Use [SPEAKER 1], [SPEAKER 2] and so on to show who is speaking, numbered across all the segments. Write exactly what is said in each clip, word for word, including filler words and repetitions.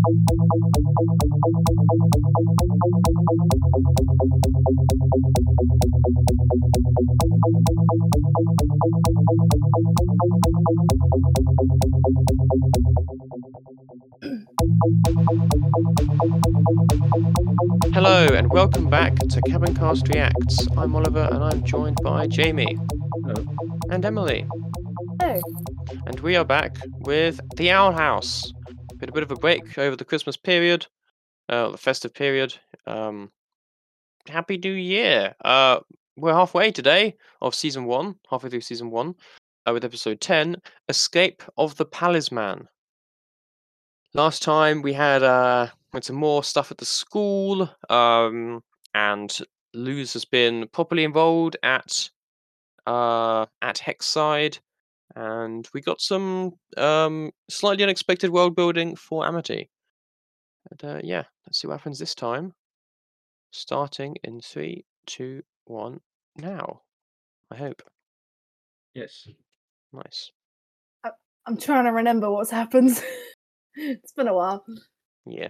[SPEAKER 1] Hello and welcome back to Cabincast Reacts. I'm Oliver and I'm joined by Jamie.
[SPEAKER 2] Hello.
[SPEAKER 1] And Emily.
[SPEAKER 3] Hello.
[SPEAKER 1] And we are back with The Owl House. Been a bit of a break over the Christmas period, uh, the festive period. Um, Happy New Year! Uh, we're halfway today of season one, halfway through season one, uh, with episode ten, Escape of the Palisman. Last time we had uh, went some more stuff at the school, um, and Luz has been properly involved at uh, at Hexside, and we got some um, slightly unexpected world building for Amity. And uh, yeah, let's see what happens this time. Starting in three, two, one, now. I hope.
[SPEAKER 2] Yes.
[SPEAKER 1] Nice.
[SPEAKER 3] I, I'm trying to remember what's happened. It's been a while.
[SPEAKER 1] Yeah.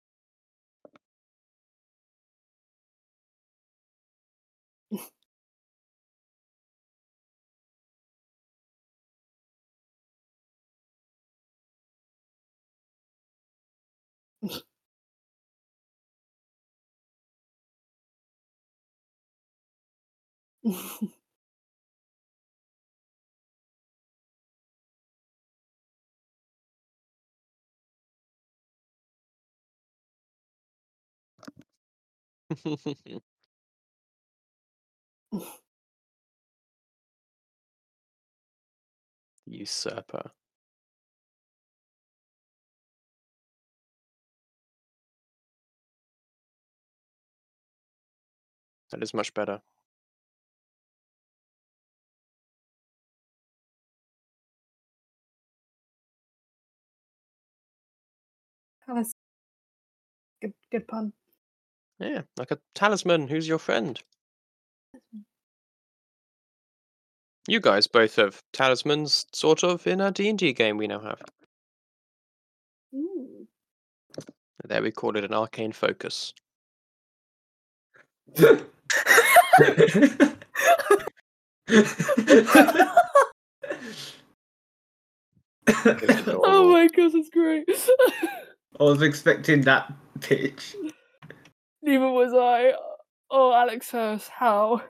[SPEAKER 1] Usurper. That is much better.
[SPEAKER 3] Talis- good, good pun.
[SPEAKER 1] Yeah, like a talisman. Who's your friend? You guys both have talismans, sort of, in a D and D game we now have.
[SPEAKER 3] Ooh.
[SPEAKER 1] There we call it an arcane focus.
[SPEAKER 3] Oh my gosh, it's great.
[SPEAKER 2] I was expecting that pitch.
[SPEAKER 3] Neither was I. Oh, Alex Hurst, how?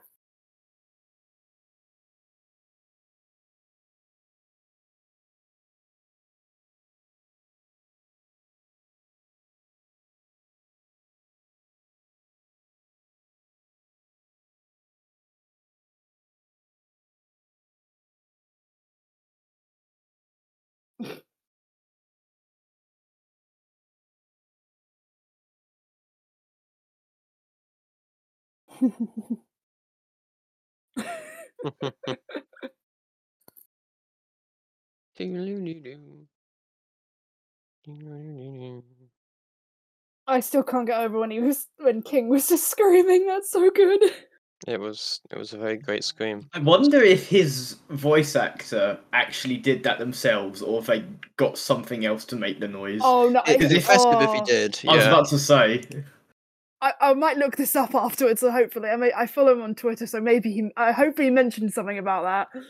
[SPEAKER 3] I still can't get over when he was when King was just screaming. That's so good.
[SPEAKER 1] It was it was a very great scream.
[SPEAKER 2] I wonder if his voice actor actually did that themselves, or if they got something else to make the noise.
[SPEAKER 3] Oh no!
[SPEAKER 1] It'd be
[SPEAKER 3] I,
[SPEAKER 1] festive if he
[SPEAKER 3] oh.
[SPEAKER 1] did.
[SPEAKER 2] I was
[SPEAKER 1] Yeah.
[SPEAKER 2] about to say.
[SPEAKER 3] I, I might look this up afterwards. So hopefully, I may, I follow him on Twitter, so maybe he. I hope he mentioned something about that.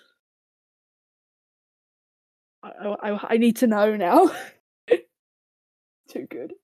[SPEAKER 3] I I, I need to know now. Too good.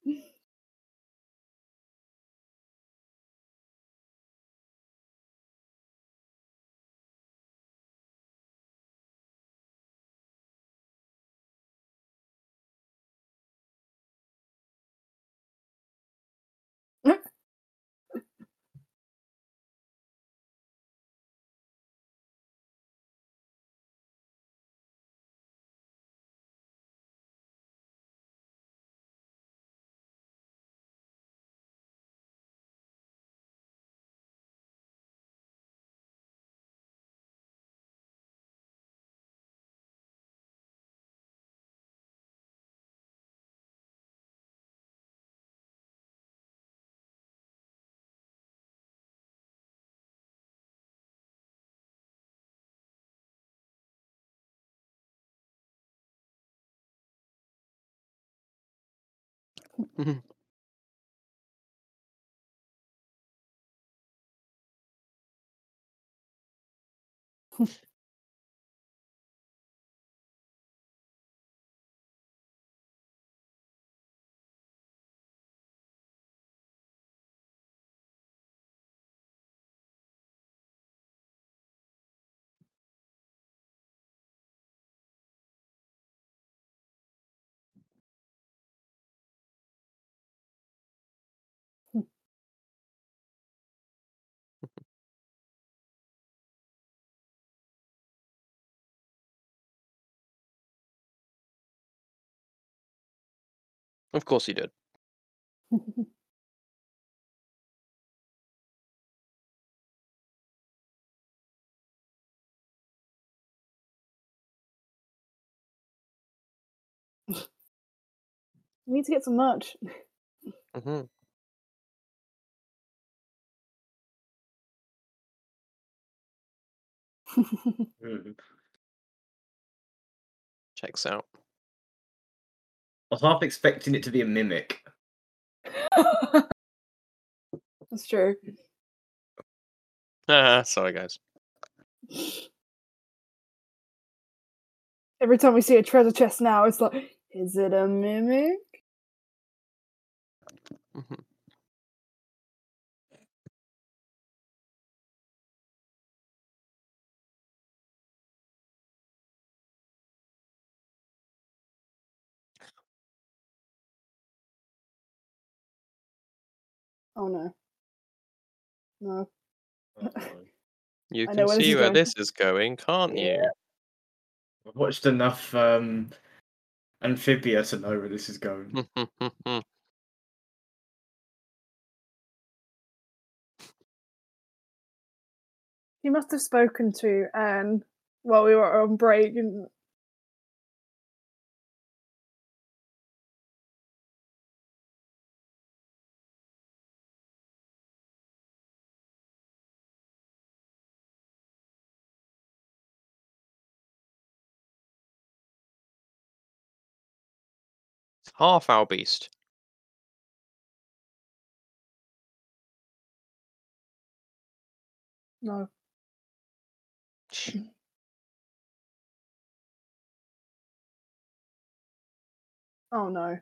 [SPEAKER 1] Mhm. Of course he did.
[SPEAKER 3] We need to get some merch.
[SPEAKER 1] hmm
[SPEAKER 2] Hmm.
[SPEAKER 1] Checks out.
[SPEAKER 2] I was half expecting it to be a mimic.
[SPEAKER 3] That's true.
[SPEAKER 1] Ah, sorry, guys.
[SPEAKER 3] Every time we see a treasure chest now, it's like, is it a mimic?
[SPEAKER 1] Mhm.
[SPEAKER 3] Oh no. No.
[SPEAKER 2] Oh,
[SPEAKER 1] You
[SPEAKER 3] I
[SPEAKER 1] can
[SPEAKER 3] know where this
[SPEAKER 1] see
[SPEAKER 3] is
[SPEAKER 1] where
[SPEAKER 3] going.
[SPEAKER 1] this is going, can't
[SPEAKER 3] Yeah.
[SPEAKER 1] you?
[SPEAKER 2] I've watched enough um, Amphibia to know where this is going.
[SPEAKER 3] He must have spoken to Anne while we were on break and
[SPEAKER 1] Half our beast.
[SPEAKER 3] no. Oh no.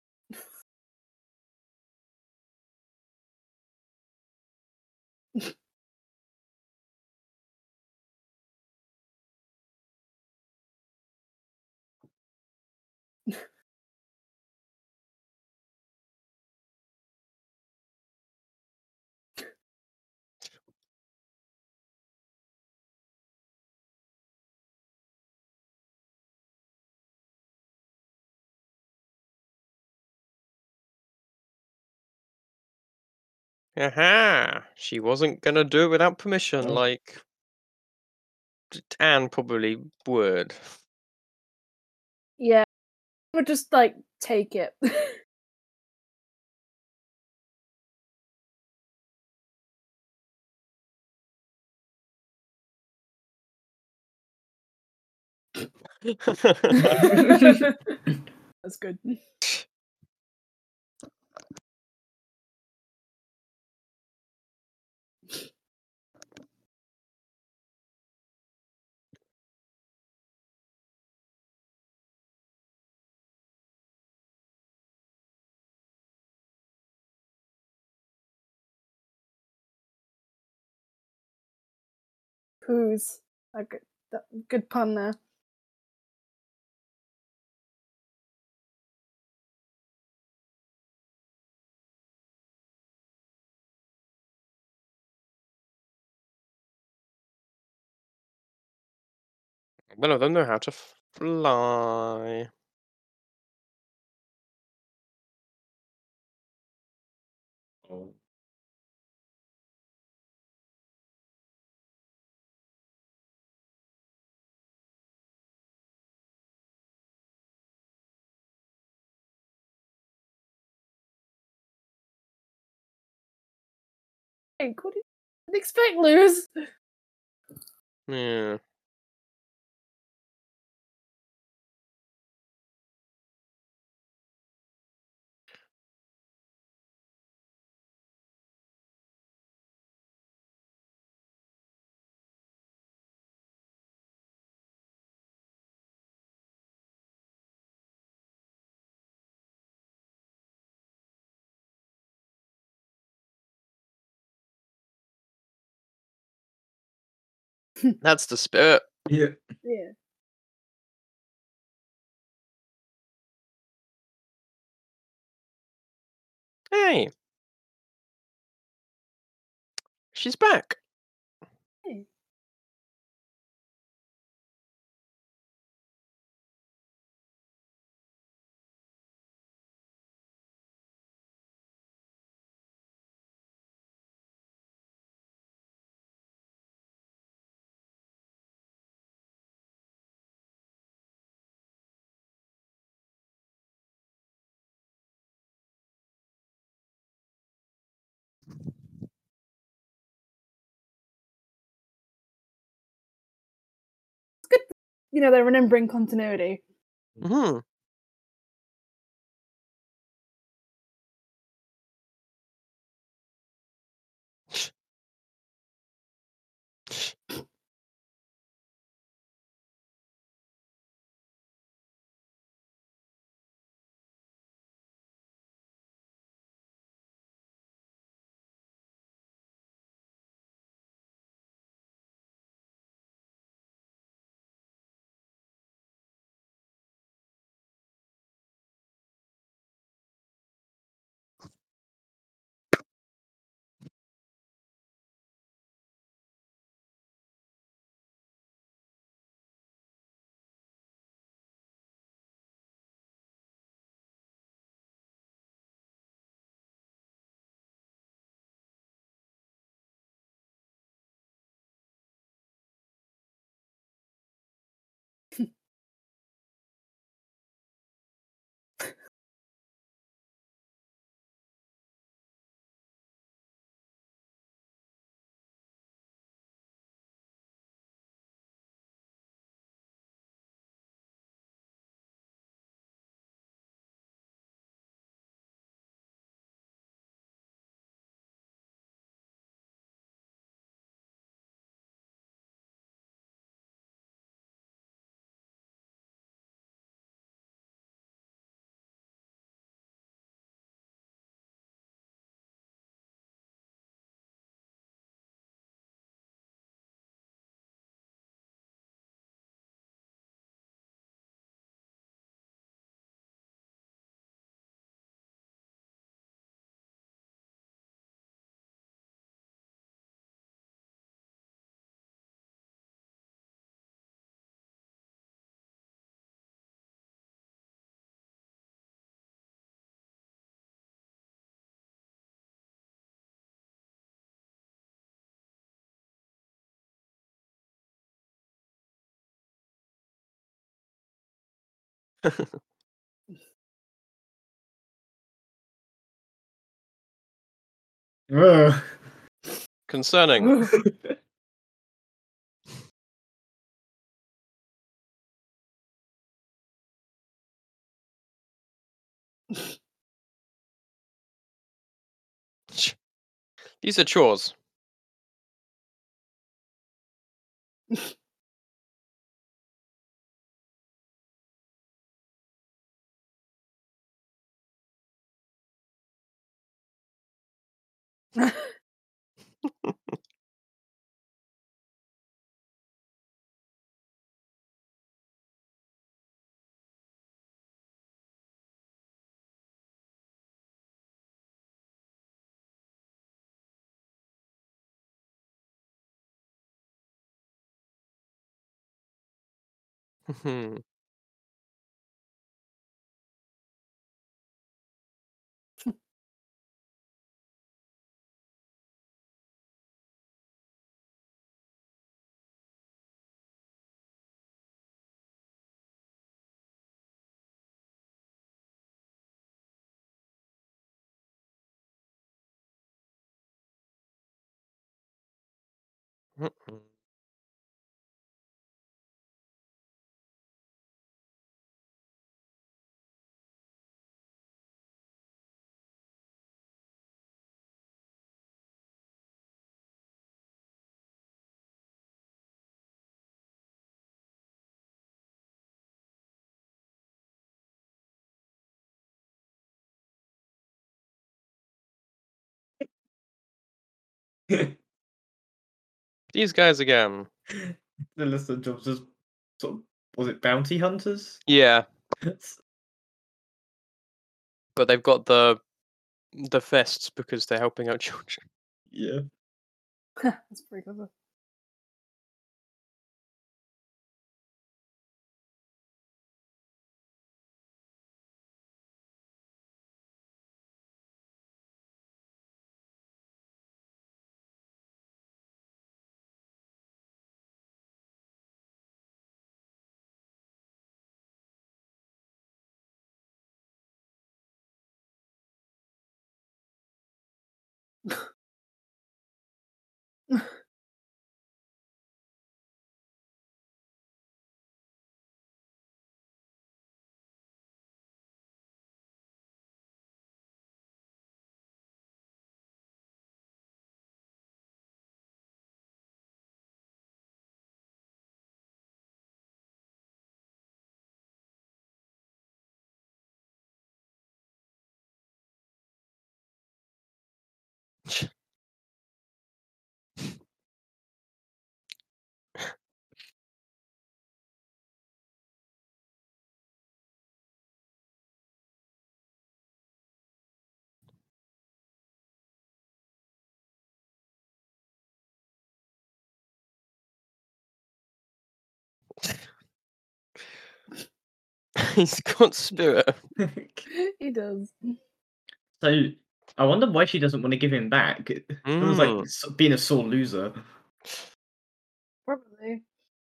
[SPEAKER 1] Aha! She wasn't gonna do it without permission,
[SPEAKER 2] Oh.
[SPEAKER 1] like Anne probably would.
[SPEAKER 3] Yeah. I would just like take it. That's good. Who's a good, that, good pun there.
[SPEAKER 1] None of them know how to fly.
[SPEAKER 2] Oh.
[SPEAKER 3] Hey, what did you expect, Luz?
[SPEAKER 1] Yeah. That's the spirit.
[SPEAKER 2] Yeah.
[SPEAKER 3] Yeah.
[SPEAKER 1] Hey, she's back.
[SPEAKER 3] Hey. It's good, you know, they're remembering continuity.
[SPEAKER 1] Hmm.
[SPEAKER 2] Ugh.
[SPEAKER 1] Concerning. These are chores. Hmm. Mm-mm. These guys again.
[SPEAKER 2] The list of jobs just sort of was it bounty hunters?
[SPEAKER 1] Yeah, but they've got the the vests because they're helping out children.
[SPEAKER 2] Yeah.
[SPEAKER 3] That's pretty clever.
[SPEAKER 1] He's got spirit.
[SPEAKER 3] He does.
[SPEAKER 2] So I wonder why she doesn't want to give him back. It feels like
[SPEAKER 1] Mm.
[SPEAKER 2] s- being a sore loser.
[SPEAKER 3] Probably.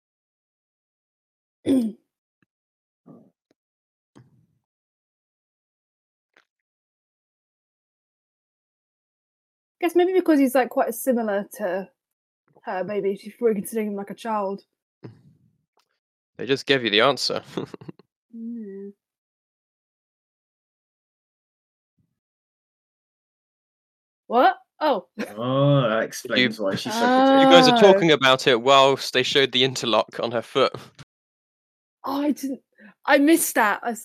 [SPEAKER 3] Guess maybe because he's like quite similar to her. Maybe she's probably considering him like a child.
[SPEAKER 1] They just gave you the answer.
[SPEAKER 3] Mm. What? Oh.
[SPEAKER 2] Oh, that explains why she's so
[SPEAKER 1] You
[SPEAKER 2] protective.
[SPEAKER 1] guys are
[SPEAKER 3] Oh.
[SPEAKER 1] talking about it whilst they showed the interlock on her foot.
[SPEAKER 3] Oh, I didn't. I missed that. I s-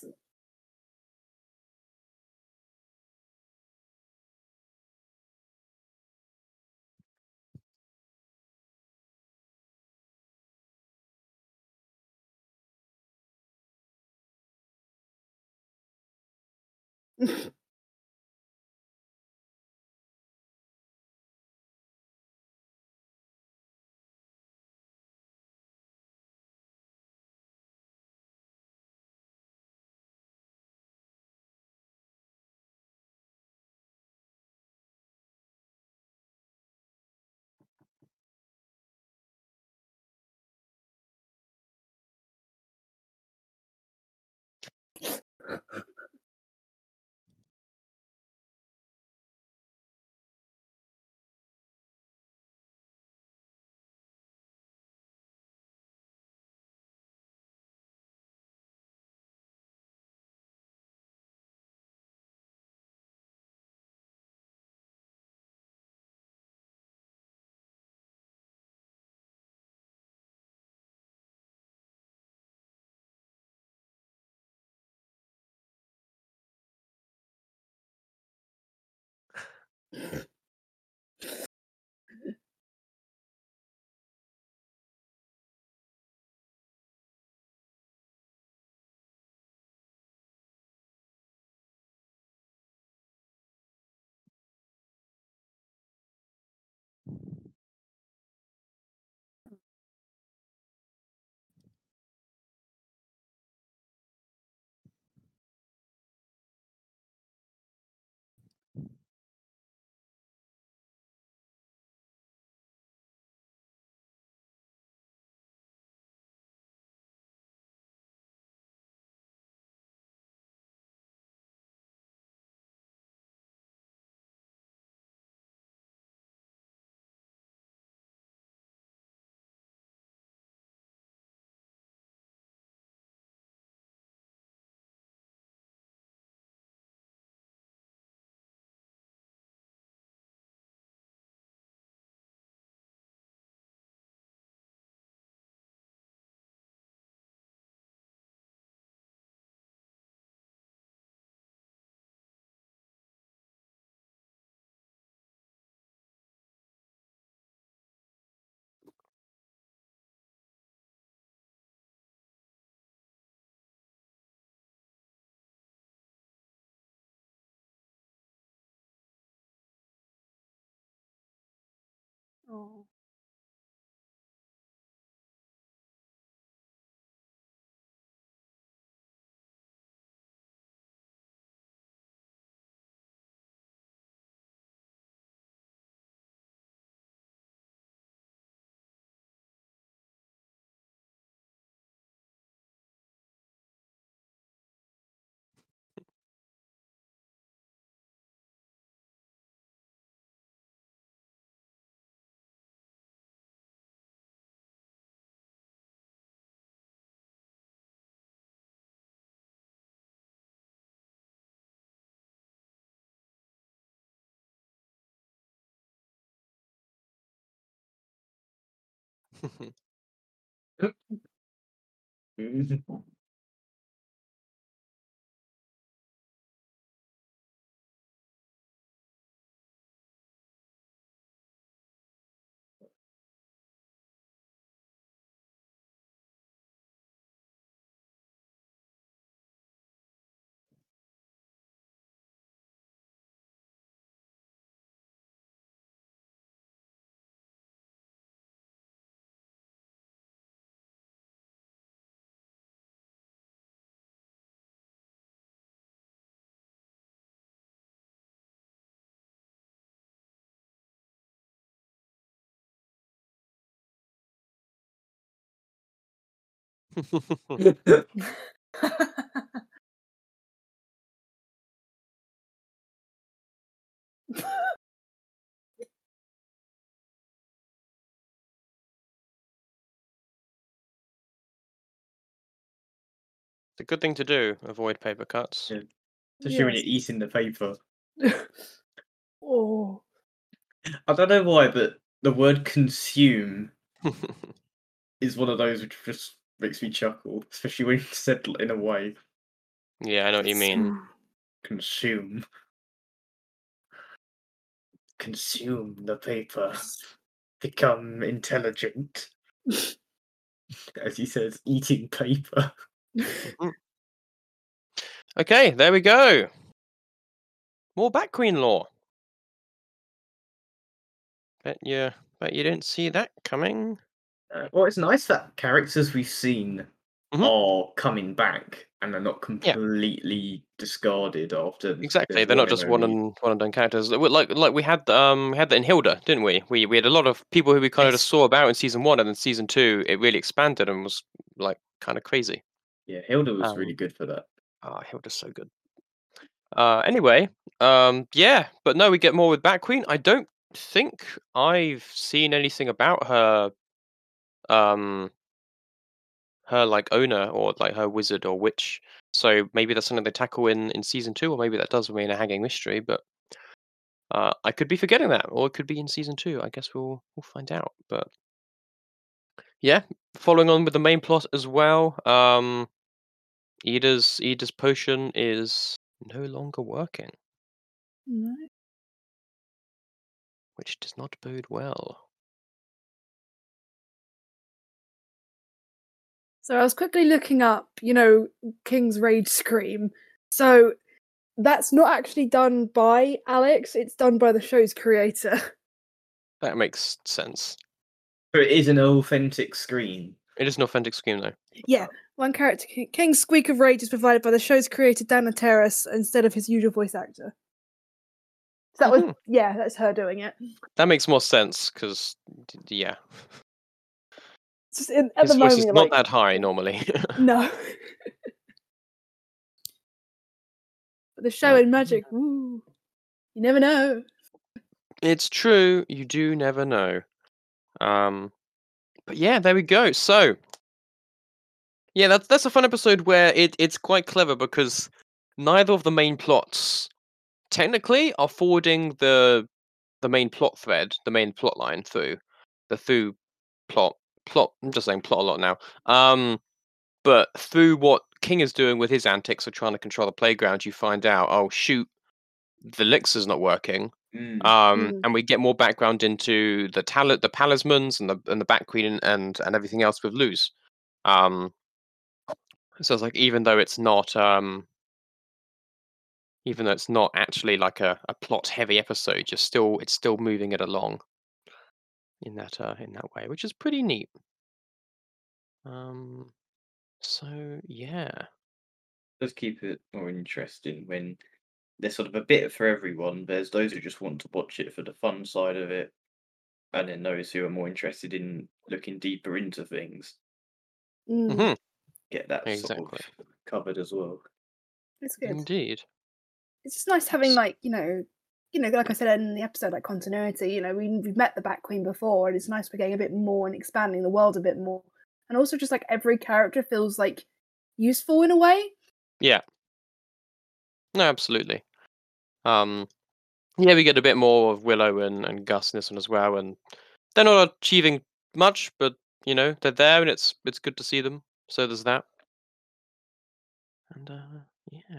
[SPEAKER 3] Oh.
[SPEAKER 1] It's a good thing to do. Avoid paper cuts.
[SPEAKER 2] Yeah. Especially when
[SPEAKER 3] Yes.
[SPEAKER 2] you're eating the paper.
[SPEAKER 3] Oh.
[SPEAKER 2] I don't know why, but the word consume is one of those which just makes me chuckle, especially when it's said in a way.
[SPEAKER 1] Yeah, I know what you mean.
[SPEAKER 2] Consume. Consume the paper. Become intelligent. As he says, eating paper.
[SPEAKER 1] Mhm. Okay, there we go. More Bat Queen lore. Bet you, bet you didn't see that coming.
[SPEAKER 2] Uh, well, it's nice that characters we've seen
[SPEAKER 1] Mhm.
[SPEAKER 2] are coming back and they're not
[SPEAKER 1] Yeah.
[SPEAKER 2] completely discarded after.
[SPEAKER 1] Exactly,
[SPEAKER 2] there's
[SPEAKER 1] they're not
[SPEAKER 2] one and
[SPEAKER 1] just one
[SPEAKER 2] only-
[SPEAKER 1] and one and done characters. Like like like we had um we had that in Hilda, didn't we? We we had a lot of people who we kind of
[SPEAKER 2] Yes.
[SPEAKER 1] just saw about in season one, and then season two it really expanded and was like kind of crazy.
[SPEAKER 2] Yeah, Hilda was
[SPEAKER 1] Um,
[SPEAKER 2] really good for that.
[SPEAKER 1] Ah, Hilda's so good. Uh, anyway, um, yeah, but no, we get more with Bat Queen. I don't think I've seen anything about her, um, her like owner or like her wizard or witch. So maybe that's something they tackle in in season two, or maybe that does remain a hanging mystery. But uh, I could be forgetting that, or it could be in season two. I guess we'll we'll find out. But yeah, following on with the main plot as well. Um, Ida's Ida's potion is no longer working,
[SPEAKER 3] No.
[SPEAKER 1] which does not bode well.
[SPEAKER 3] So I was quickly looking up, you know, King's Rage Scream. So that's not actually done by Alex, it's done by the show's creator.
[SPEAKER 1] That makes sense.
[SPEAKER 2] So it is an authentic screen.
[SPEAKER 1] It is an authentic scheme, though.
[SPEAKER 3] Yeah, one character, King- King's Squeak of Rage, is provided by the show's creator, Dana Terrace, instead of his usual voice actor. So that was,
[SPEAKER 1] Mhm.
[SPEAKER 3] yeah, that's her doing it.
[SPEAKER 1] That makes more sense because, yeah,
[SPEAKER 3] It's just in, at
[SPEAKER 1] his
[SPEAKER 3] the
[SPEAKER 1] voice
[SPEAKER 3] moment,
[SPEAKER 1] is
[SPEAKER 3] you're
[SPEAKER 1] not
[SPEAKER 3] like,
[SPEAKER 1] that high normally.
[SPEAKER 3] no. But the show
[SPEAKER 1] Uh,
[SPEAKER 3] in Magic, woo, you never know.
[SPEAKER 1] It's true. You do never know. Um, but yeah, there we go. So, yeah, that's that's a fun episode where it it's quite clever because neither of the main plots technically are forwarding the the main plot thread, the main plot line through the through plot plot. I'm just saying plot a lot now. Um, but through what King is doing with his antics of trying to control the playground, you find out, oh shoot, the elixir's not working.
[SPEAKER 2] Mm.
[SPEAKER 1] Um,
[SPEAKER 3] Mm.
[SPEAKER 1] and we get more background into the tal- the talismans and the and the Bat Queen and, and and everything else with Luz. Um, so it's like even though it's not um, even though it's not actually like a, a plot heavy episode, you're still it's still moving it along. in that uh, in that way, which is pretty neat. Um, so yeah,
[SPEAKER 2] Does keep it more interesting when there's sort of a bit for everyone. There's those who just want to watch it for the fun side of it, and then those who are more interested in looking deeper into things
[SPEAKER 3] Mm,
[SPEAKER 1] hmm
[SPEAKER 2] get that
[SPEAKER 1] exactly,
[SPEAKER 2] sort of covered as well.
[SPEAKER 3] it's good.
[SPEAKER 1] indeed.
[SPEAKER 3] It's just nice having
[SPEAKER 1] S-
[SPEAKER 3] like you know, you know, like I said in the episode, like continuity. You know, we we've met the Bat Queen before, and it's nice we're getting a bit more and expanding the world a bit more, and also just like every character feels like useful in a way.
[SPEAKER 1] Yeah, no, absolutely. Um, yeah, we get a bit more of Willow and, and Gus in this one as well, and they're not achieving much, but you know they're there, and it's it's good to see them. So there's that, and uh, yeah.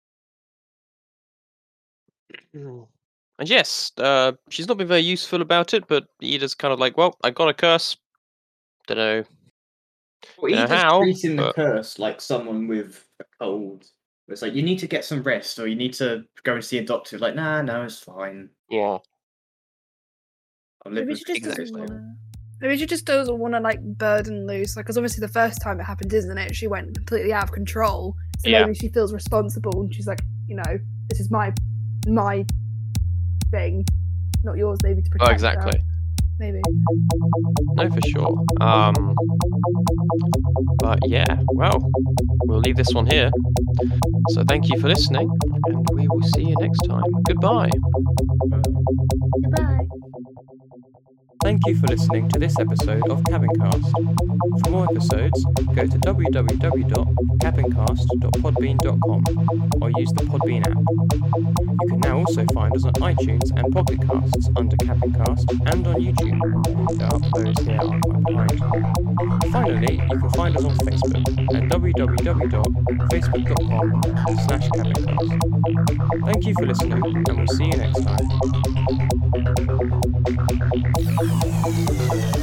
[SPEAKER 1] Mm. And yes, uh, she's not been very useful about it, but Ida's kind of like, well, I got a curse. Don't know,
[SPEAKER 2] Well,
[SPEAKER 1] don't know
[SPEAKER 2] Eda's
[SPEAKER 1] how,
[SPEAKER 2] treating the
[SPEAKER 1] but
[SPEAKER 2] curse like someone with a cold. It's like you need to get some rest, or you need to go and see a doctor. Like, nah, no, it's fine.
[SPEAKER 1] yeah,
[SPEAKER 2] I'm living
[SPEAKER 3] Maybe she
[SPEAKER 2] with
[SPEAKER 3] just doesn't
[SPEAKER 2] sickness
[SPEAKER 1] exactly.
[SPEAKER 2] now.
[SPEAKER 3] want to. Maybe she just doesn't want to like burden loose, like because obviously the first time it happened, isn't it? She went completely out of control, so
[SPEAKER 1] Yeah.
[SPEAKER 3] maybe she feels responsible, and she's like, you know, this is my my thing, not yours. Maybe to
[SPEAKER 1] Oh,
[SPEAKER 3] protect her.
[SPEAKER 1] exactly.
[SPEAKER 3] Maybe.
[SPEAKER 1] No, for sure. Um, but yeah, well, we'll leave this one here. So thank you for listening, and we will see you next time. Goodbye.
[SPEAKER 3] Goodbye.
[SPEAKER 4] Thank you for listening to this episode of Cabincast. For more episodes, go to w w w dot cabincast dot podbean dot com or use the Podbean app. You can now also find us on iTunes and Pocket Casts under Cabincast and on YouTube. The uploads here are quite behind. Finally, you can find us on Facebook at w w w dot facebook dot com slash cabincast. Thank you for listening, and we'll see you next time.